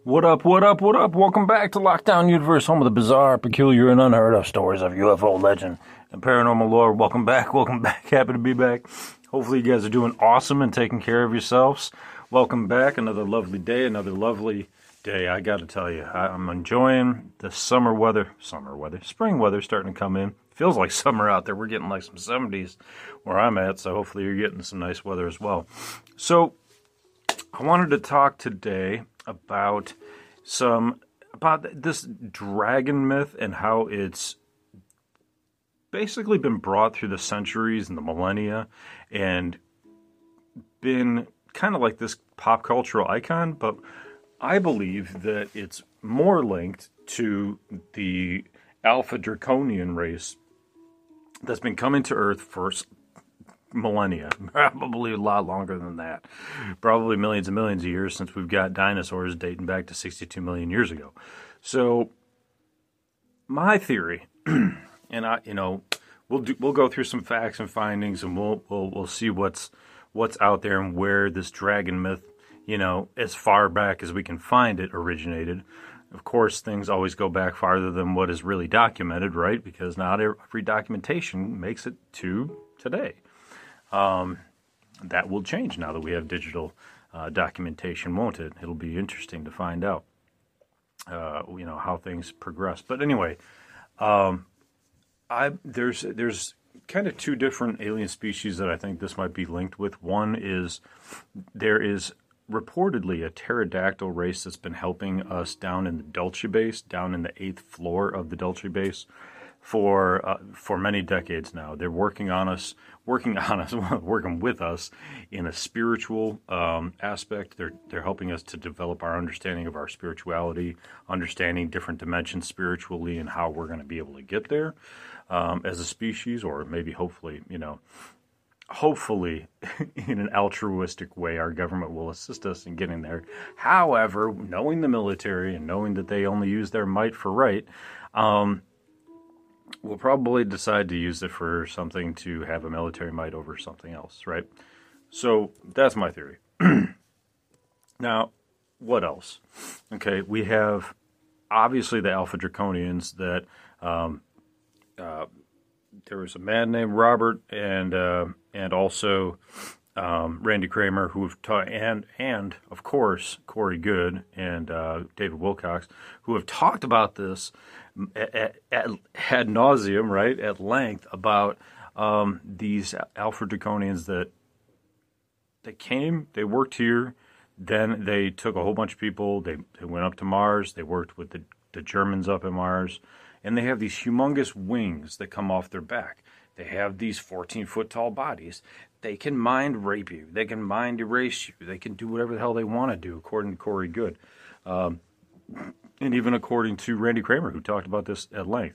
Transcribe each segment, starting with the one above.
What up, what up, what up? Welcome back to Lockdown Universe, home of the bizarre, peculiar, and unheard of stories of UFO legend and paranormal lore. Welcome back, welcome back. Happy to be back. Hopefully you guys are doing awesome and taking care of yourselves. Welcome back. Another lovely day, I gotta tell you, I'm enjoying the spring weather starting to come in. Feels like summer out there. We're getting like some 70s where I'm at, so hopefully you're getting some nice weather as well. So I wanted to talk today about this dragon myth and how it's basically been brought through the centuries and the millennia and been kind of like this pop cultural icon, but I believe that it's more linked to the Alpha Draconian race that's been coming to Earth for millennia, probably a lot longer than that, probably millions and millions of years, since we've got dinosaurs dating back to 62 million years ago. So my theory, and we'll go through some facts and findings, and we'll see what's out there and where this dragon myth, as far back as we can find it, originated. Of course, things always go back farther than what is really documented, right? Because not every documentation makes it to today. That will change now that we have digital documentation, won't it? It'll be interesting to find out, how things progress. But anyway, there's kind of two different alien species that I think this might be linked with. One is there is reportedly a pterodactyl race that's been helping us down in the Dulce base, down in the 8th floor of the Dulce base, for many decades now. They're working with us in a spiritual aspect. They're helping us to develop our understanding of our spirituality, understanding different dimensions spiritually, and how we're going to be able to get there as a species, or maybe hopefully in an altruistic way, our government will assist us in getting there. However, knowing the military and knowing that they only use their might for right, we'll probably decide to use it for something to have a military might over something else, right? So that's my theory. Now, what else? Okay, we have obviously the Alpha Draconians that there was a man named Robert and also Randy Kramer, who have taught, and of course Corey Goode and David Wilcox, who have talked about this ad nauseum, right, at length, about these Alpha Draconians that they came, they worked here, then they took a whole bunch of people, they went up to Mars, they worked with the Germans up in Mars, and they have these humongous wings that come off their back. They have these 14-foot tall bodies. They can mind rape you. They can mind erase you. They can do whatever the hell they want to do, according to Corey Goode. And even according to Randy Kramer, who talked about this at length.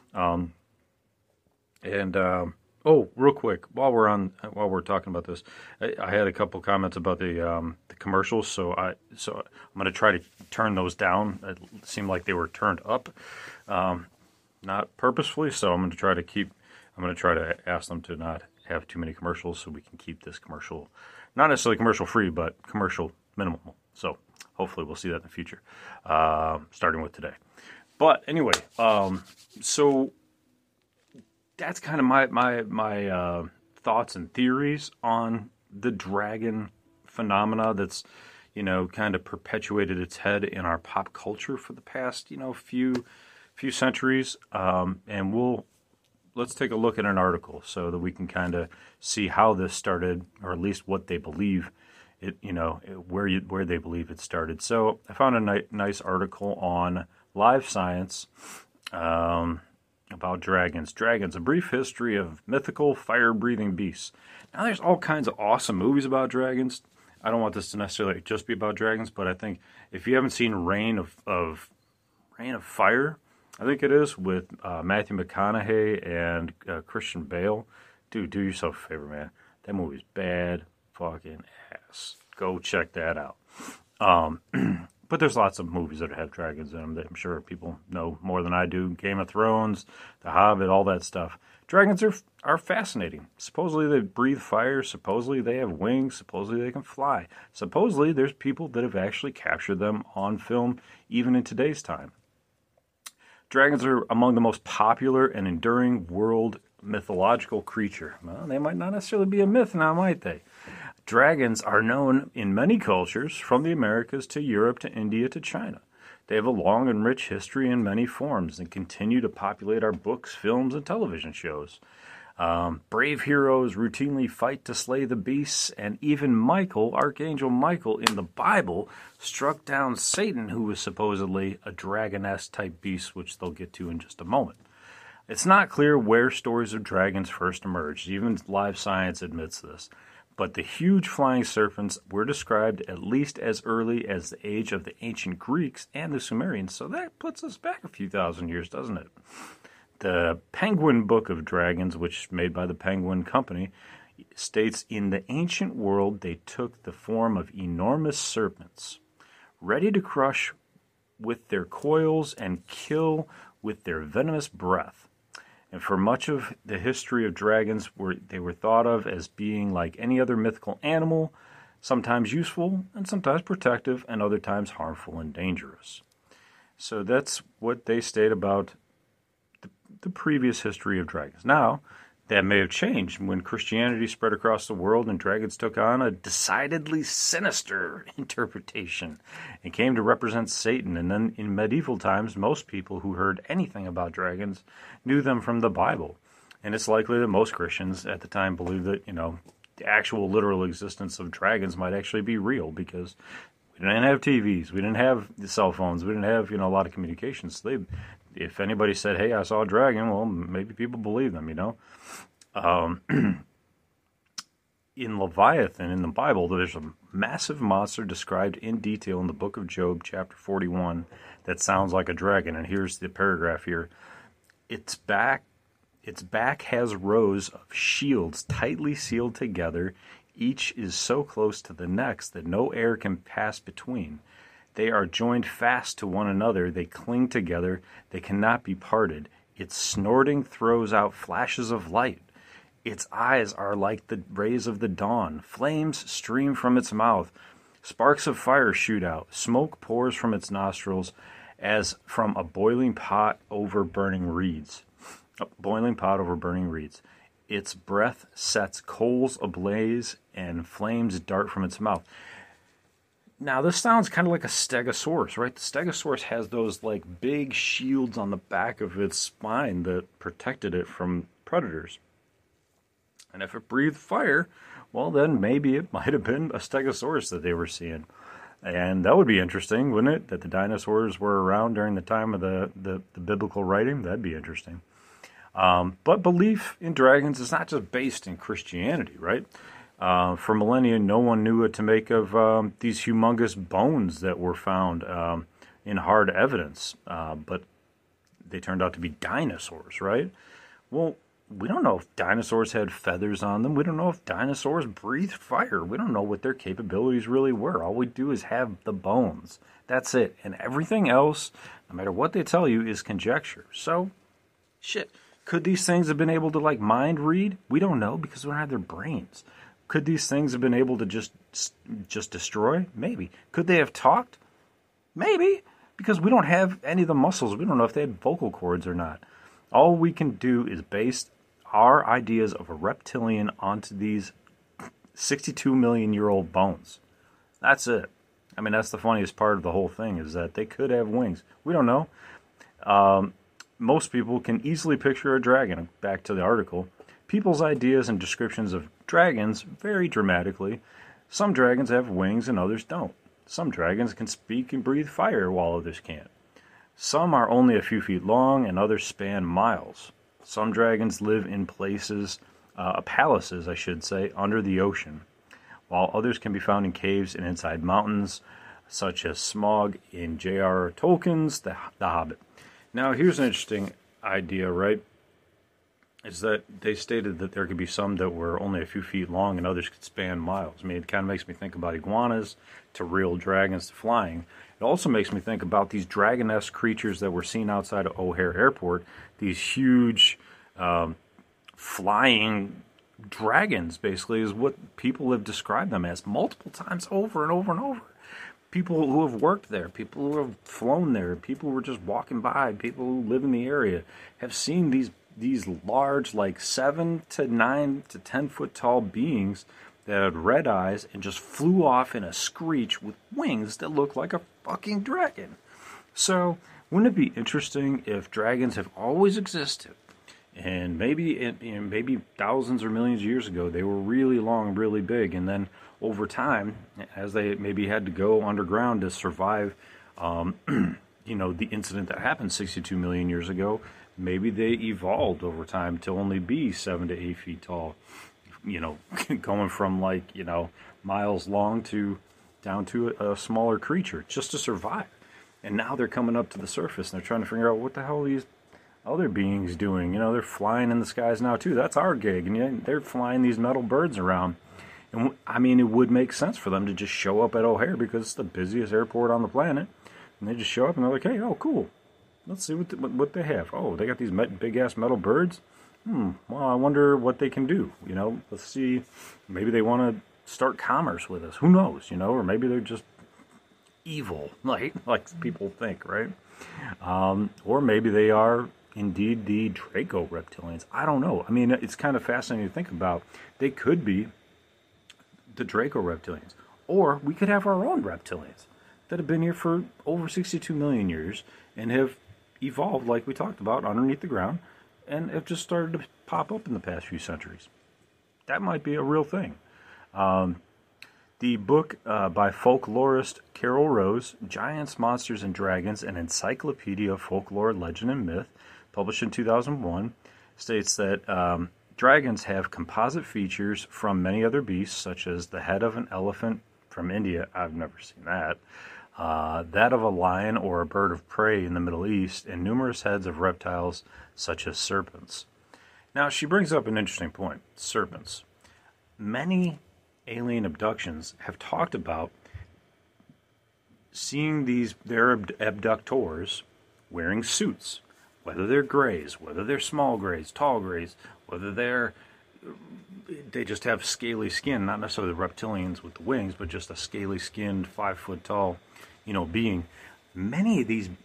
Real quick, while we're talking about this, I had a couple comments about the commercials, so I'm going to try to turn those down. It seemed like they were turned up, not purposefully. So I'm going to try to ask them to not have too many commercials, so we can keep this commercial, not necessarily commercial free, but commercial minimal. So hopefully we'll see that in the future, starting with today. But anyway, so that's kind of my thoughts and theories on the dragon phenomena that's, kind of perpetuated its head in our pop culture for the past, few centuries. And let's take a look at an article so that we can kind of see how this started, or at least what they believe it, where they believe it started. So I found a nice article on Live Science about dragons. Dragons, a brief history of mythical fire-breathing beasts. Now, there's all kinds of awesome movies about dragons. I don't want this to necessarily just be about dragons, but I think if you haven't seen Reign of Fire, I think it is, with Matthew McConaughey and Christian Bale, dude, do yourself a favor, man. That movie's bad fucking ass. Go check that out. But there's lots of movies that have dragons in them that I'm sure people know more than I do. Game of Thrones, The Hobbit, all that stuff. Dragons are fascinating. Supposedly they breathe fire. Supposedly they have wings. Supposedly they can fly. Supposedly there's people that have actually captured them on film, even in today's time. Dragons are among the most popular and enduring world mythological creature. Well, they might not necessarily be a myth now, might they? Dragons are known in many cultures, from the Americas to Europe to India to China. They have a long and rich history in many forms and continue to populate our books, films, and television shows. Brave heroes routinely fight to slay the beasts, and even Michael, Archangel Michael in the Bible, struck down Satan, who was supposedly a dragoness type beast, which they'll get to in just a moment. It's not clear where stories of dragons first emerged. Even live science admits this. But the huge flying serpents were described at least as early as the age of the ancient Greeks and the Sumerians, so that puts us back a few thousand years, doesn't it? The Penguin Book of Dragons, which is made by the Penguin Company, states in the ancient world they took the form of enormous serpents, ready to crush with their coils and kill with their venomous breath. And for much of the history of dragons, they were thought of as being like any other mythical animal, sometimes useful and sometimes protective, and other times harmful and dangerous. So that's what they state about the previous history of dragons. Now, that may have changed when Christianity spread across the world and dragons took on a decidedly sinister interpretation and came to represent Satan. And then in medieval times, most people who heard anything about dragons knew them from the Bible. And it's likely that most Christians at the time believed that, the actual literal existence of dragons might actually be real, because we didn't have TVs, we didn't have cell phones, we didn't have, a lot of communications. If anybody said, hey, I saw a dragon, well, maybe people believe them, In Leviathan, in the Bible, there's a massive monster described in detail in the book of Job, chapter 41, that sounds like a dragon. And here's the paragraph here. Its back has rows of shields tightly sealed together. Each is so close to the next that no air can pass between. They are joined fast to one another. They cling together. They cannot be parted. Its snorting throws out flashes of light. Its eyes are like the rays of the dawn. Flames stream from its mouth. Sparks of fire shoot out. Smoke pours from its nostrils as from a boiling pot over burning reeds. Its breath sets coals ablaze and flames dart from its mouth. Now, this sounds kind of like a stegosaurus, right? The stegosaurus has those like big shields on the back of its spine that protected it from predators. And if it breathed fire, well, then maybe it might have been a stegosaurus that they were seeing. And that would be interesting, wouldn't it? That the dinosaurs were around during the time of the biblical writing. That'd be interesting. But belief in dragons is not just based in Christianity, right? For millennia, no one knew what to make of these humongous bones that were found in hard evidence. But they turned out to be dinosaurs, right? Well, we don't know if dinosaurs had feathers on them. We don't know if dinosaurs breathed fire. We don't know what their capabilities really were. All we do is have the bones. That's it. And everything else, no matter what they tell you, is conjecture. So, shit. Could these things have been able to, mind read? We don't know, because we don't have their brains. Could these things have been able to just destroy? Maybe. Could they have talked? Maybe. Because we don't have any of the muscles. We don't know if they had vocal cords or not. All we can do is base our ideas of a reptilian onto these 62-million-year-old bones. That's it. I mean, that's the funniest part of the whole thing, is that they could have wings. We don't know. Most people can easily picture a dragon. Back to the article. People's ideas and descriptions of dragons vary dramatically. Some dragons have wings and others don't. Some dragons can speak and breathe fire while others can't. Some are only a few feet long and others span miles. Some dragons live in palaces, under the ocean, while others can be found in caves and inside mountains, such as Smaug in J.R.R. Tolkien's The Hobbit. Now, here's an interesting idea, right? Is that they stated that there could be some that were only a few feet long and others could span miles. I mean, it kind of makes me think about iguanas to real dragons to flying. It also makes me think about these dragon-esque creatures that were seen outside of O'Hare Airport. These huge flying dragons, basically, is what people have described them as multiple times over and over and over. People who have worked there, people who have flown there, people who were just walking by, people who live in the area have seen these large, like 7 to 9 to 10 foot tall beings that had red eyes and just flew off in a screech with wings that looked like a fucking dragon. So, wouldn't it be interesting if dragons have always existed, and maybe thousands or millions of years ago they were really long, really big, and then over time, as they maybe had to go underground to survive, the incident that happened 62 million years ago, maybe they evolved over time to only be 7 to 8 feet tall. Going from miles long to down to a smaller creature just to survive. And now they're coming up to the surface and they're trying to figure out what the hell are these other beings doing. They're flying in the skies now too. That's our gig. And they're flying these metal birds around. And I mean, it would make sense for them to just show up at O'Hare because it's the busiest airport on the planet. And they just show up and they're like, hey, oh, cool. Let's see what they have. Oh, they got these big-ass metal birds? Well, I wonder what they can do. Let's see. Maybe they want to start commerce with us. Who knows, or maybe they're just evil, like people think, right? Or maybe they are indeed the Draco reptilians. I don't know. I mean, it's kind of fascinating to think about. They could be the Draco reptilians. Or we could have our own reptilians that have been here for over 62 million years and have evolved, like we talked about, underneath the ground, and have just started to pop up in the past few centuries. That might be a real thing. The book by folklorist Carol Rose, Giants, Monsters, and Dragons, an Encyclopedia of Folklore, Legend, and Myth, published in 2001, states that dragons have composite features from many other beasts, such as the head of an elephant from India. I've never seen that. That of a lion or a bird of prey in the Middle East, and numerous heads of reptiles such as serpents. Now, she brings up an interesting point. Serpents. Many alien abductions have talked about seeing their abductors wearing suits, whether they're grays, whether they're small grays, tall grays, whether they just have scaly skin, not necessarily the reptilians with the wings, but just a scaly skinned, 5 foot tall, being. Many of these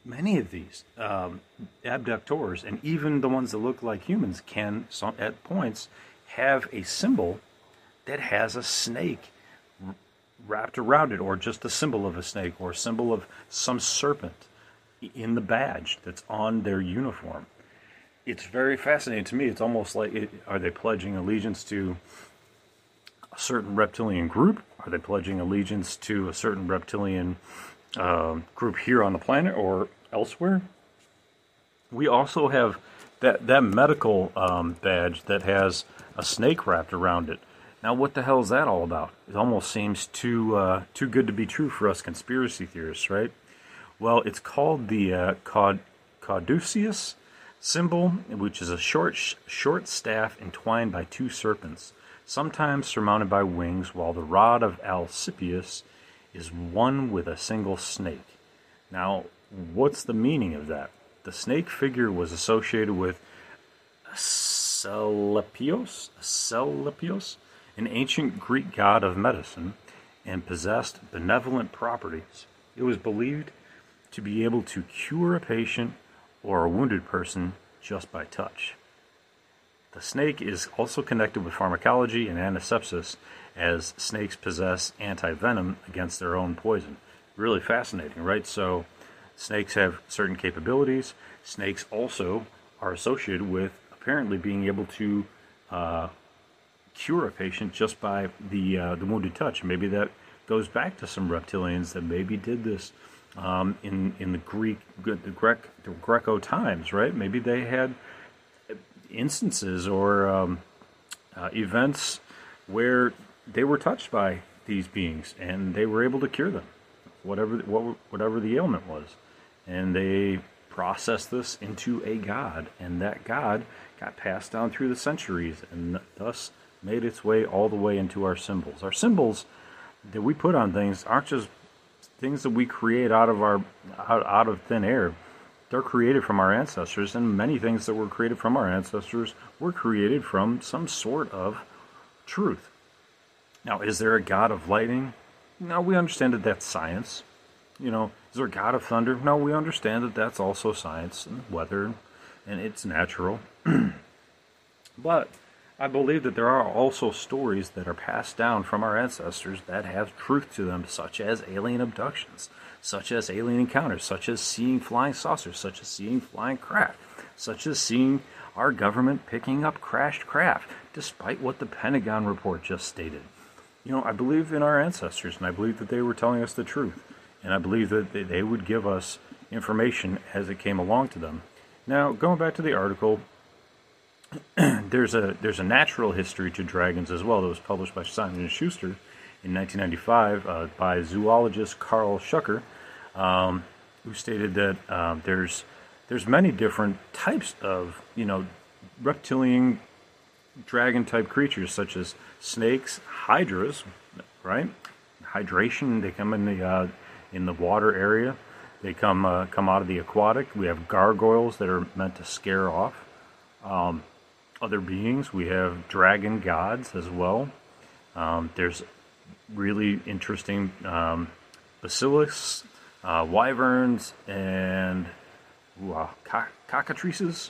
abductors, and even the ones that look like humans, can at points have a symbol that has a snake wrapped around it, or just a symbol of a snake, or a symbol of some serpent in the badge that's on their uniform. It's very fascinating to me. It's almost like, are they pledging allegiance to a certain reptilian group? Are they pledging allegiance to a certain reptilian group here on the planet or elsewhere? We also have that medical badge that has a snake wrapped around it. Now, what the hell is that all about? It almost seems too good to be true for us conspiracy theorists, right? Well, it's called the caduceus symbol, which is a short staff entwined by 2 serpents, sometimes surmounted by wings, while the rod of Alcipius is one with a single snake. Now, what's the meaning of that? The snake figure was associated with Asclepios, an ancient Greek god of medicine, and possessed benevolent properties. It was believed to be able to cure a patient or a wounded person just by touch. The snake is also connected with pharmacology and antisepsis, as snakes possess anti-venom against their own poison. Really fascinating, right? So snakes have certain capabilities. Snakes also are associated with apparently being able to cure a patient just by the wounded touch. Maybe that goes back to some reptilians that maybe did this in the Greco times, right? Maybe they had instances or events where they were touched by these beings and they were able to cure them, whatever the ailment was, and they processed this into a god, and that god got passed down through the centuries and thus made its way all the way into our symbols. Our symbols that we put on things aren't just things that we create out of thin air, they're created from our ancestors, and many things that were created from our ancestors were created from some sort of truth. Now, is there a God of lightning? No, we understand that that's science. Is there a God of thunder? No, we understand that that's also science and weather, and it's natural. But I believe that there are also stories that are passed down from our ancestors that have truth to them, such as alien abductions, such as alien encounters, such as seeing flying saucers, such as seeing flying craft, such as seeing our government picking up crashed craft, despite what the Pentagon report just stated. I believe in our ancestors, and I believe that they were telling us the truth, and I believe that they would give us information as it came along to them. Now, going back to the article, there's a natural history to dragons as well that was published by Simon & Schuster in 1995 by zoologist Carl Schucker, who stated that there's many different types of reptilian dragon type creatures, such as snakes, hydras, right? Hydration. They come in the water area. They come out of the aquatic. We have gargoyles that are meant to scare off other beings. We have dragon gods as well. There's really interesting basilisks, wyverns, and cockatrices.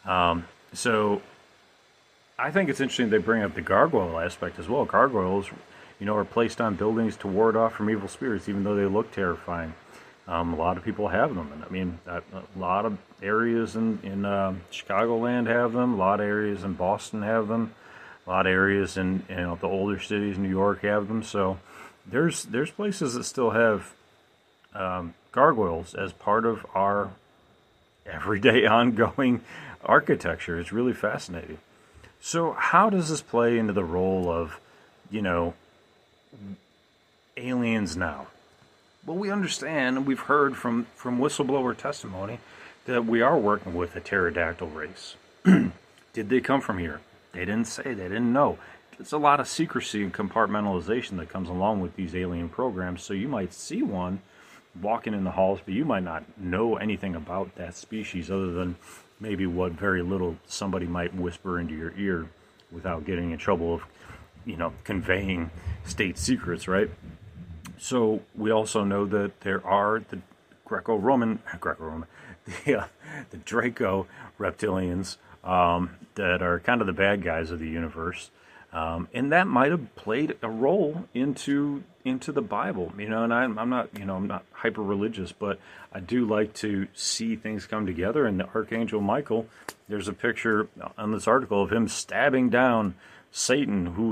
So I think it's interesting they bring up the gargoyle aspect as well. Gargoyles, are placed on buildings to ward off from evil spirits, even though they look terrifying. A lot of people have them, and a lot of areas in Chicagoland have them. A lot of areas in Boston have them. A lot of areas in the older cities, New York, have them. So there's places that still have gargoyles as part of our everyday ongoing architecture. It's really fascinating. So how does this play into the role of aliens now? Well, we understand, and we've heard from whistleblower testimony that we are working with a pterodactyl race. Did they come from here? They didn't say. They didn't know. There's a lot of secrecy and compartmentalization that comes along with these alien programs. So you might see one walking in the halls, but you might not know anything about that species other than maybe what very little somebody might whisper into your ear without getting in trouble of, conveying state secrets, right? So we also know that there are the the Draco reptilians that are kind of the bad guys of the universe, and that might have played a role into the Bible, And I'm not hyper religious, but I do like to see things come together. And the Archangel Michael, there's a picture on this article of him stabbing down Satan, who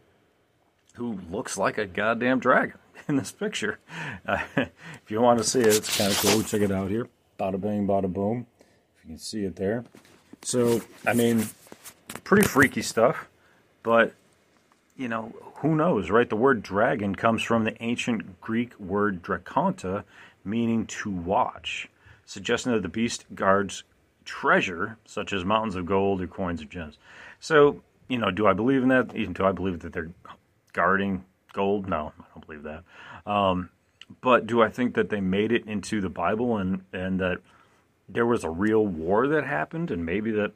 looks like a goddamn dragon in this picture. If you want to see it, it's kind of cool. Check it out here. Bada bang, bada boom. If you can see it there. So, pretty freaky stuff. But, who knows, right? The word dragon comes from the ancient Greek word drakonta, meaning to watch, suggesting that the beast guards treasure, such as mountains of gold or coins or gems. So, do I believe in that? Do I believe that they're guarding gold? No, I don't believe that. But do I think that they made it into the Bible and that there was a real war that happened, and maybe that,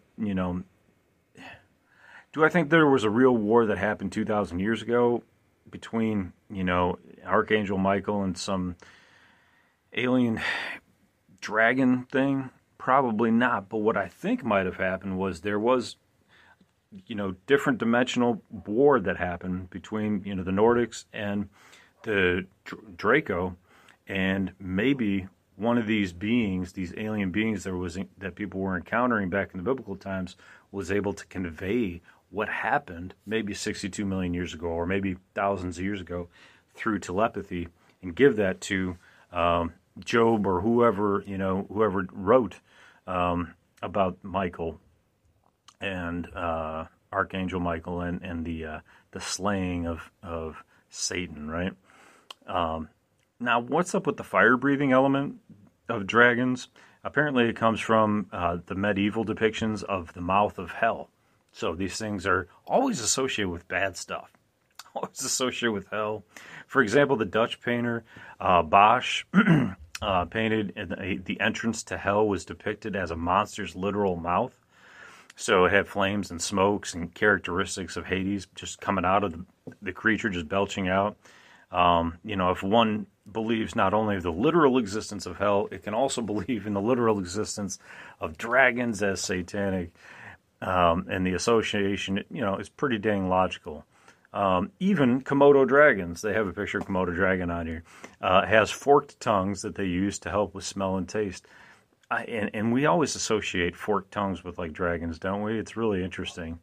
do I think there was a real war that happened 2,000 years ago between, Archangel Michael and some alien dragon thing? Probably not. But what I think might have happened was there was, different dimensional war that happened between, the Nordics and the Draco, and maybe one of these beings, these alien beings that people were encountering back in the biblical times, was able to convey what happened maybe 62 million years ago, or maybe thousands of years ago, through telepathy, and give that to Job or whoever wrote about Michael and Archangel Michael and the slaying of Satan, right? Now, what's up with the fire-breathing element of dragons? Apparently, it comes from the medieval depictions of the mouth of hell. So these things are always associated with bad stuff. always associated with hell. For example, the Dutch painter Bosch painted the entrance to hell was depicted as a monster's literal mouth. So it had flames and smokes and characteristics of Hades just coming out of the creature, just belching out. If one believes not only the literal existence of hell, it can also believe in the literal existence of dragons as satanic. And the association, is pretty dang logical. Even Komodo dragons, they have a picture of Komodo dragon on here, has forked tongues that they use to help with smell and taste. And we always associate forked tongues with like dragons, don't we? It's really interesting.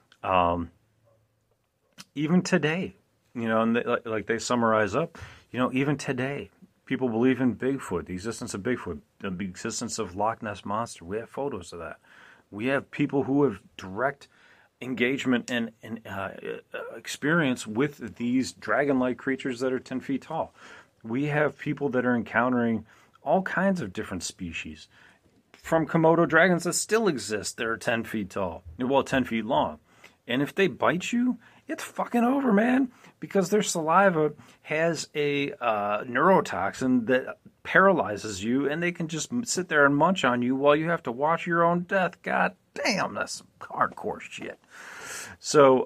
Even today, and they summarize up, even today, people believe in Bigfoot, the existence of Bigfoot, the existence of Loch Ness Monster. We have photos of that. We have people who have direct engagement and experience with these dragon-like creatures that are 10 feet tall. We have people that are encountering all kinds of different species. From Komodo dragons that still exist, that are 10 feet tall. Well, 10 feet long. And if they bite you, it's fucking over, man. Because their saliva has a neurotoxin that paralyzes you, and they can just sit there and munch on you while you have to watch your own death. God damn, that's some hardcore shit. So,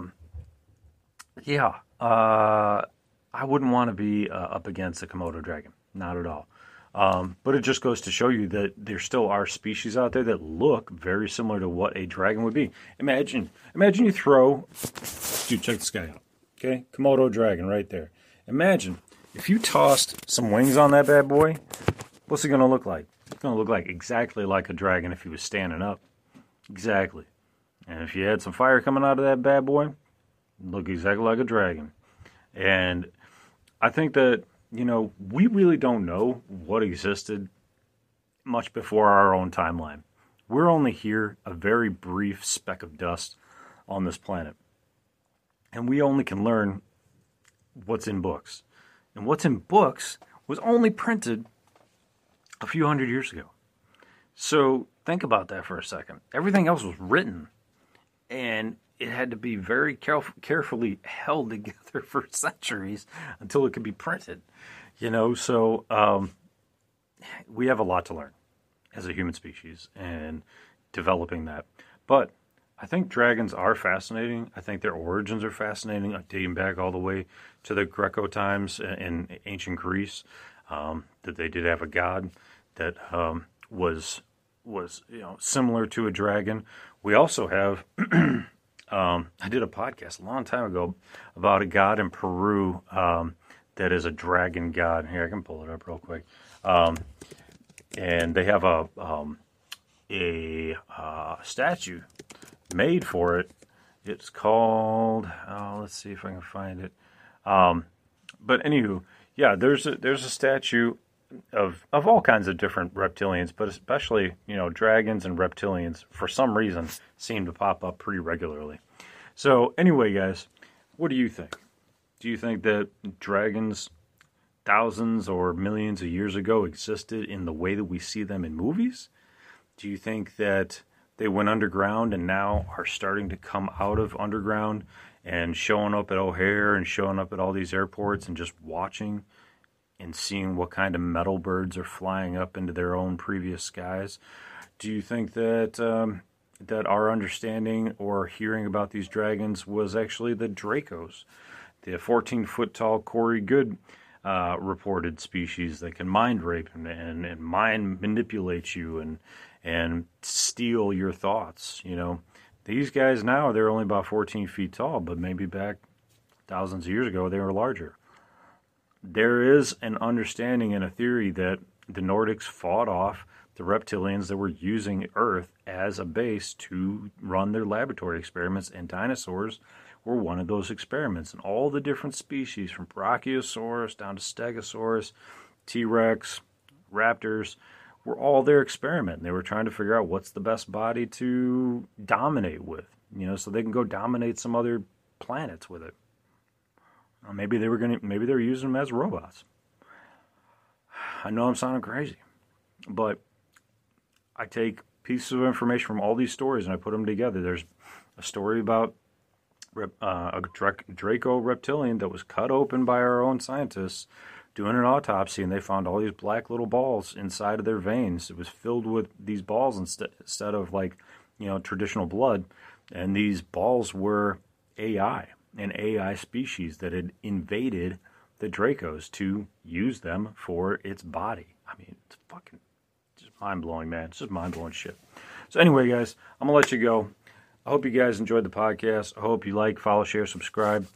I wouldn't want to be up against a Komodo dragon. Not at all. But it just goes to show you that there still are species out there that look very similar to what a dragon would be. Imagine you throw... Dude, check this guy out. Okay? Komodo dragon right there. Imagine if you tossed some wings on that bad boy, what's it going to look like? It's going to look like exactly like a dragon if he was standing up. Exactly. And if you had some fire coming out of that bad boy, it'd look exactly like a dragon. And I think that, we really don't know what existed much before our own timeline. We're only here a very brief speck of dust on this planet. And we only can learn what's in books. And what's in books was only printed a few hundred years ago. So think about that for a second. Everything else was written, and it had to be very carefully held together for centuries until it could be printed. So we have a lot to learn as a human species and developing that. But I think dragons are fascinating. I think their origins are fascinating, dating back all the way to the Greco times in ancient Greece, that they did have a god that was similar to a dragon. We also have... I did a podcast a long time ago about a god in Peru that is a dragon god. Here, I can pull it up real quick. And they have a statue made for it. It's called. Let's see if I can find it. But anywho, yeah, there's a statue of all kinds of different reptilians, but especially dragons and reptilians for some reason seem to pop up pretty regularly. So anyway, guys, what do you think? Do you think that dragons thousands or millions of years ago existed in the way that we see them in movies? Do you think that they went underground and now are starting to come out of underground and showing up at O'Hare and showing up at all these airports and just watching and seeing what kind of metal birds are flying up into their own previous skies? Do you think that that our understanding or hearing about these dragons was actually the Dracos, the 14-foot tall Corey Good reported species that can mind rape and mind manipulate you and steal your thoughts? These guys now, they're only about 14 feet tall, but maybe back thousands of years ago they were larger. There is an understanding and a theory that the Nordics fought off the reptilians that were using Earth as a base to run their laboratory experiments, and dinosaurs were one of those experiments. And all the different species, from Brachiosaurus down to Stegosaurus, T-Rex, raptors, were all their experiment. And they were trying to figure out what's the best body to dominate with, so they can go dominate some other planets with it. Maybe they were using them as robots. I know I'm sounding crazy, but I take pieces of information from all these stories and I put them together. There's a story about Draco reptilian that was cut open by our own scientists doing an autopsy, and they found all these black little balls inside of their veins. It was filled with these balls instead of like, traditional blood. And these balls were AI, an AI species that had invaded the Dracos to use them for its body. I mean, it's fucking just mind-blowing, man. It's just mind-blowing shit. So anyway, guys, I'm going to let you go. I hope you guys enjoyed the podcast. I hope you like, follow, share, subscribe.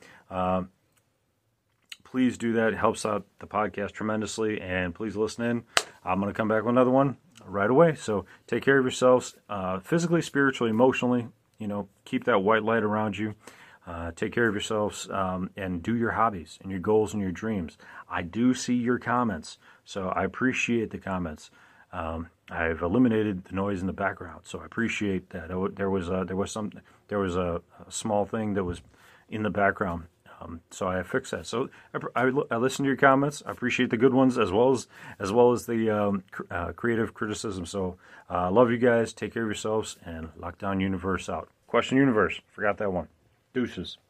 Please do that. It helps out the podcast tremendously. And please listen in. I'm going to come back with another one right away. So take care of yourselves, physically, spiritually, emotionally. Keep that white light around you. Take care of yourselves and do your hobbies and your goals and your dreams. I do see your comments, so I appreciate the comments. I've eliminated the noise in the background, so I appreciate that. There was a small thing that was in the background, so I fixed that. So I listen to your comments. I appreciate the good ones as well as the creative criticism. So love you guys. Take care of yourselves, and Lockdown Universe out. Question Universe. Forgot that one. Deuces.